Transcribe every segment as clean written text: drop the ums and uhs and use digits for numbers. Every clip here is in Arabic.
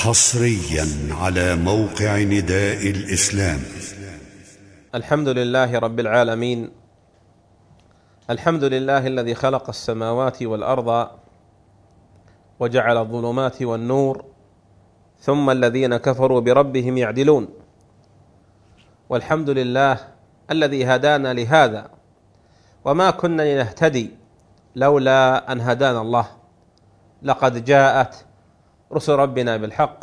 حصريا على موقع نداء الإسلام. الحمد لله رب العالمين. الحمد لله الذي خلق السماوات والأرض وجعل الظلمات والنور، ثم الذين كفروا بربهم يعدلون. والحمد لله الذي هدانا لهذا، وما كنا لنهتدي لولا أن هدانا الله. لقد جاءت رسل ربنا بالحق،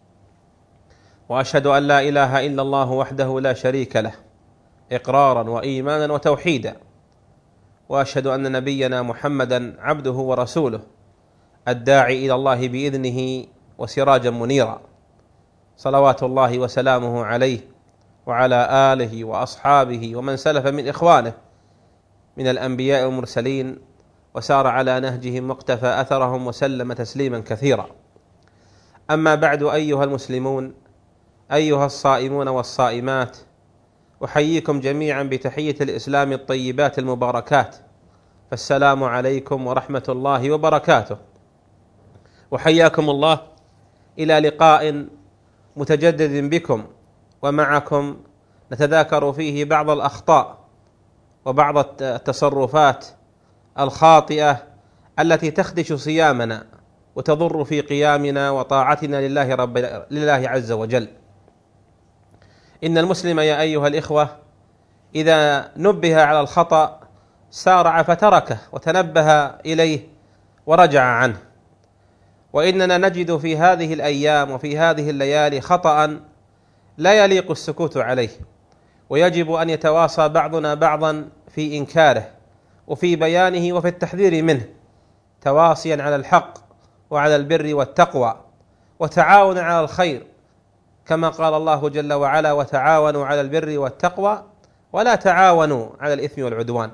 وأشهد أن لا إله إلا الله وحده لا شريك له إقرارا وإيمانا وتوحيدا، وأشهد أن نبينا محمدا عبده ورسوله الداعي إلى الله بإذنه وسراجا منيرا، صلوات الله وسلامه عليه وعلى آله وأصحابه ومن سلف من إخوانه من الأنبياء والمرسلين، وسار على نهجهم واقتفى أثرهم وسلم تسليما كثيرا. أما بعد، أيها المسلمون، أيها الصائمون والصائمات، أحييكم جميعا بتحية الإسلام الطيبات المباركات، فالسلام عليكم ورحمة الله وبركاته. وحياكم الله إلى لقاء متجدد بكم ومعكم، نتذاكر فيه بعض الأخطاء وبعض التصرفات الخاطئة التي تخدش صيامنا وتضر في قيامنا وطاعتنا لله عز وجل. إن المسلم يا أيها الإخوة إذا نبه على الخطأ سارع فتركه وتنبه إليه ورجع عنه، وإننا نجد في هذه الأيام وفي هذه الليالي خطأ لا يليق السكوت عليه، ويجب أن يتواصى بعضنا بعضا في إنكاره وفي بيانه وفي التحذير منه، تواصيا على الحق وعلى البر والتقوى، وتعاون على الخير، كما قال الله جل وعلا: وتعاونوا على البر والتقوى ولا تعاونوا على الإثم والعدوان.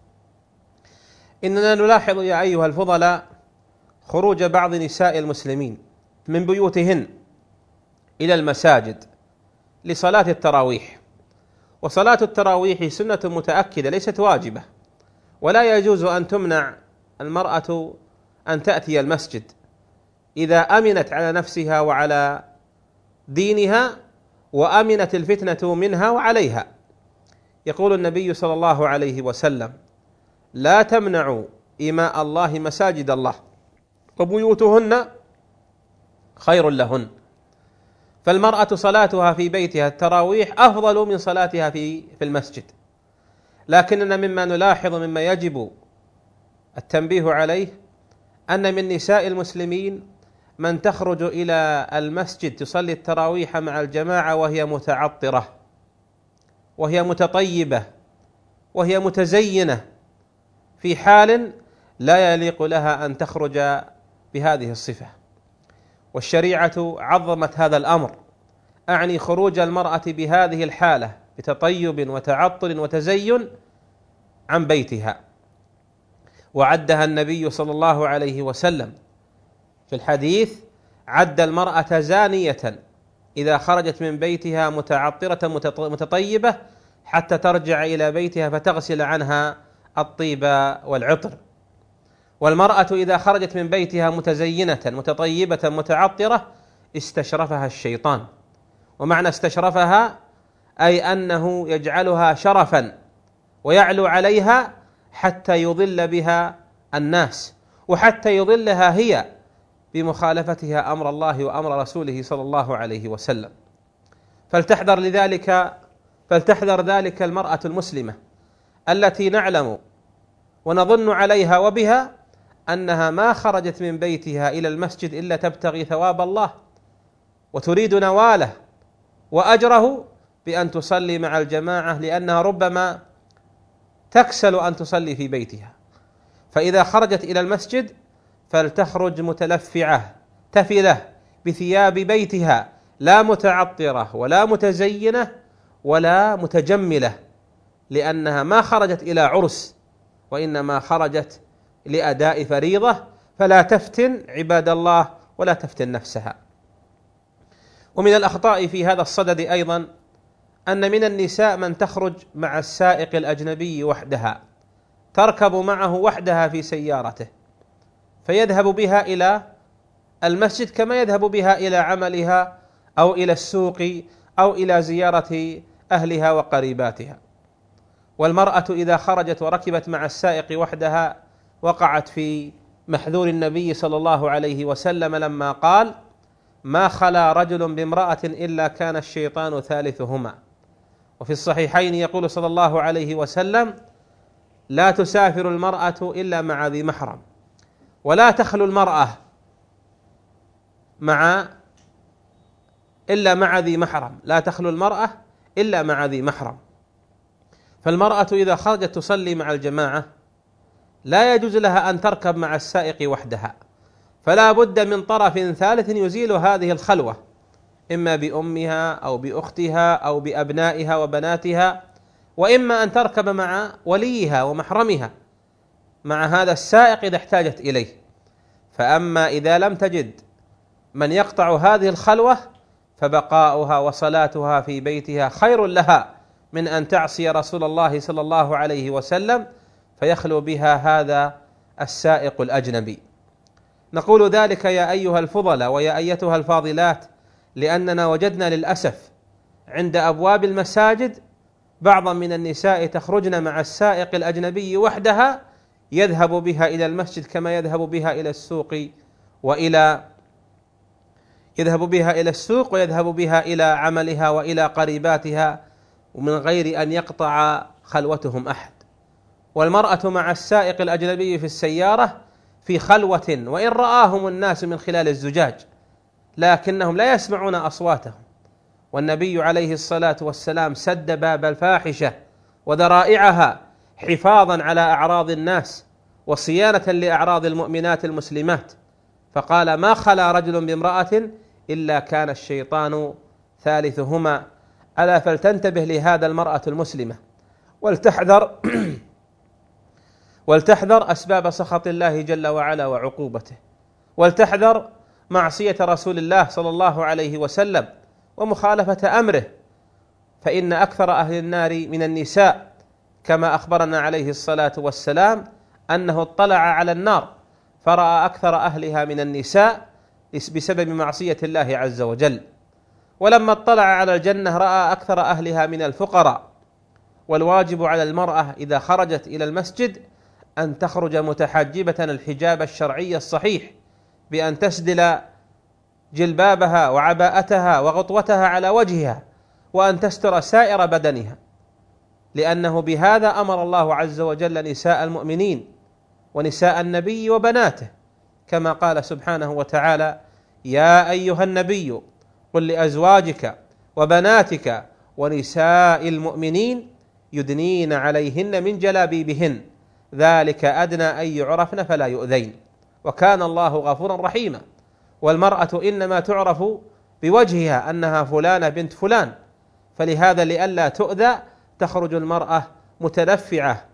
إننا نلاحظ يا أيها الفضلاء خروج بعض نساء المسلمين من بيوتهن إلى المساجد لصلاة التراويح. وصلاة التراويح سنة متأكدة ليست واجبة، ولا يجوز أن تمنع المرأة أن تأتي المسجد إذا أمنت على نفسها وعلى دينها وأمنت الفتنة منها وعليها. يقول النبي صلى الله عليه وسلم: لا تمنعوا إماء الله مساجد الله وبيوتهن خير لهن. فالمرأة صلاتها في بيتها التراويح أفضل من صلاتها في المسجد. لكننا مما نلاحظ مما يجب التنبيه عليه أن من نساء المسلمين من تخرج إلى المسجد تصلي التراويح مع الجماعة وهي متعطرة وهي متطيبة وهي متزينة، في حال لا يليق لها أن تخرج بهذه الصفة. والشريعة عظمت هذا الأمر، أعني خروج المرأة بهذه الحالة بتطيب وتعطر وتزين عن بيتها. وعدها النبي صلى الله عليه وسلم في الحديث: عد المرأة زانية إذا خرجت من بيتها متعطرة متطيبة حتى ترجع إلى بيتها فتغسل عنها الطيب والعطر. والمرأة إذا خرجت من بيتها متزينة متطيبة متعطرة استشرفها الشيطان. ومعنى استشرفها أي أنه يجعلها شرفا ويعلو عليها حتى يضل بها الناس، وحتى يضلها هي بمخالفتها أمر الله وأمر رسوله صلى الله عليه وسلم. فلتحذر ذلك المرأة المسلمة التي نعلم ونظن عليها وبها أنها ما خرجت من بيتها إلى المسجد إلا تبتغي ثواب الله وتريد نواله وأجره بأن تصلي مع الجماعة، لأنها ربما تكسل أن تصلي في بيتها. فإذا خرجت إلى المسجد فلتخرج متلفعة تفلة بثياب بيتها، لا متعطرة ولا متزينة ولا متجملة، لأنها ما خرجت إلى عرس وإنما خرجت لأداء فريضة. فلا تفتن عباد الله ولا تفتن نفسها. ومن الأخطاء في هذا الصدد أيضا أن من النساء من تخرج مع السائق الأجنبي وحدها، تركب معه وحدها في سيارته، فيذهب بها إلى المسجد كما يذهب بها إلى عملها أو إلى السوق أو إلى زيارة أهلها وقريباتها. والمرأة إذا خرجت وركبت مع السائق وحدها وقعت في محذور النبي صلى الله عليه وسلم لما قال: ما خلا رجل بامرأة إلا كان الشيطان ثالثهما. وفي الصحيحين يقول صلى الله عليه وسلم: لا تسافر المرأة إلا مع ذي محرم، ولا تخلو المرأة إلا مع ذي محرم، لا تخلو المرأة إلا مع ذي محرم. فالمرأة إذا خرجت تصلي مع الجماعة لا يجوز لها أن تركب مع السائق وحدها، فلا بد من طرف ثالث يزيل هذه الخلوة، إما بأمها أو بأختها أو بأبنائها وبناتها، وإما أن تركب مع وليها ومحرمها مع هذا السائق إذا احتاجت إليه. فأما إذا لم تجد من يقطع هذه الخلوة فبقاؤها وصلاتها في بيتها خير لها من أن تعصي رسول الله صلى الله عليه وسلم فيخلو بها هذا السائق الأجنبي. نقول ذلك يا أيها الفضلاء ويا أيتها الفاضلات لأننا وجدنا للأسف عند أبواب المساجد بعضا من النساء تخرجن مع السائق الأجنبي وحدها، يذهب بها إلى المسجد كما يذهب بها إلى السوق ويذهب بها إلى عملها وإلى قريباتها، ومن غير أن يقطع خلوتهم أحد. والمرأة مع السائق الأجنبي في السيارة في خلوة، وإن رآهم الناس من خلال الزجاج لكنهم لا يسمعون أصواتهم. والنبي عليه الصلاة والسلام سد باب الفاحشة وذرائعها حفاظا على أعراض الناس وصيانة لأعراض المؤمنات المسلمات، فقال: ما خلا رجل بامرأة إلا كان الشيطان ثالثهما. ألا فلتنتبه لهذا المرأة المسلمة ولتحذر أسباب سخط الله جل وعلا وعقوبته، ولتحذر معصية رسول الله صلى الله عليه وسلم ومخالفة أمره، فإن أكثر أهل النار من النساء، كما أخبرنا عليه الصلاة والسلام أنه اطلع على النار فرأى أكثر أهلها من النساء بسبب معصية الله عز وجل، ولما اطلع على الجنة رأى أكثر أهلها من الفقراء. والواجب على المرأة إذا خرجت إلى المسجد أن تخرج متحجبة الحجاب الشرعي الصحيح، بأن تسدل جلبابها وعباءتها وغطوتها على وجهها، وأن تستر سائر بدنها، لأنه بهذا أمر الله عز وجل نساء المؤمنين ونساء النبي وبناته، كما قال سبحانه وتعالى: يا أيها النبي قل لأزواجك وبناتك ونساء المؤمنين يدنين عليهن من جلابيبهن ذلك أدنى أن يعرفن فلا يؤذين وكان الله غفورا رحيما. والمرأة إنما تعرف بوجهها أنها فلانة بنت فلان، فلهذا لئلا تؤذى تخرج المرأة متلفعة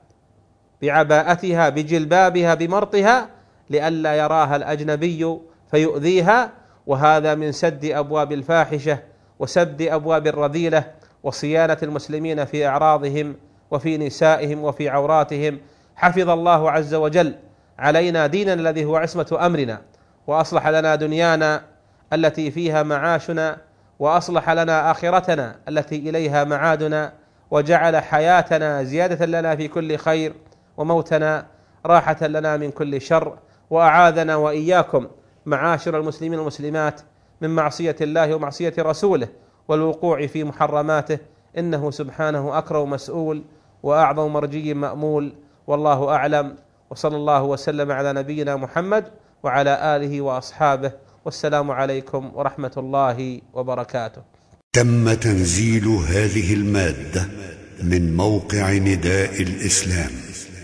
بعباءتها بجلبابها بمرطها لئلا يراها الأجنبي فيؤذيها، وهذا من سد أبواب الفاحشة وسد أبواب الرذيلة وصيانة المسلمين في أعراضهم وفي نسائهم وفي عوراتهم. حفظ الله عز وجل علينا ديننا الذي هو عصمة أمرنا، وأصلح لنا دنيانا التي فيها معاشنا، وأصلح لنا آخرتنا التي إليها معادنا، وجعل حياتنا زيادة لنا في كل خير وموتنا راحة لنا من كل شر، وأعاذنا وإياكم معاشر المسلمين والمسلمات من معصية الله ومعصية رسوله والوقوع في محرماته، إنه سبحانه أكرم مسؤول وأعظم مرجي مأمول. والله أعلم، وصلى الله وسلم على نبينا محمد وعلى آله وأصحابه، والسلام عليكم ورحمة الله وبركاته. تم تنزيل هذه المادة من موقع نداء الإسلام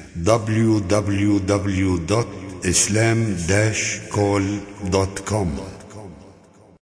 www.islam-call.com